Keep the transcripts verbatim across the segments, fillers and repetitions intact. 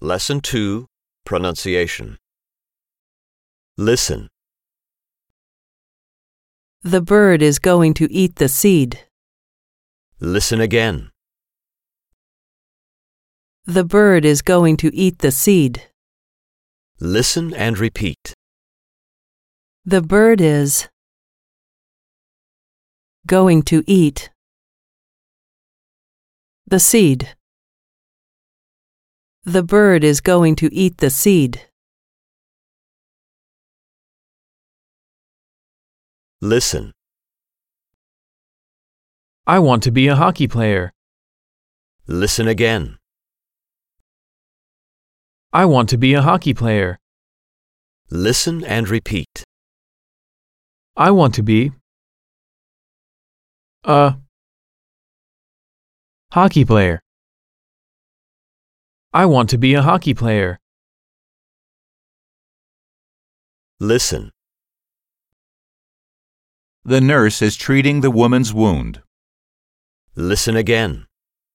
Lesson two, Pronunciation. Listen. The bird is going to eat the seed. Listen again. The bird is going to eat the seed. Listen and repeat. The bird is going to eat the seed. The bird is going to eat the seed. Listen. I want to be a hockey player. Listen again. I want to be a hockey player. Listen and repeat. I want to be a hockey player. I want to be a hockey player. Listen. The nurse is treating the woman's wound. Listen again.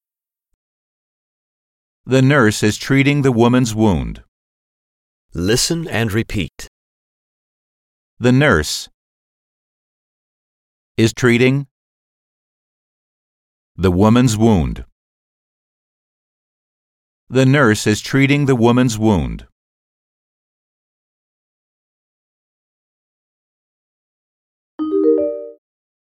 The nurse is treating the woman's wound. Listen and repeat. The nurse is treating the woman's wound. The nurse is treating the woman's wound.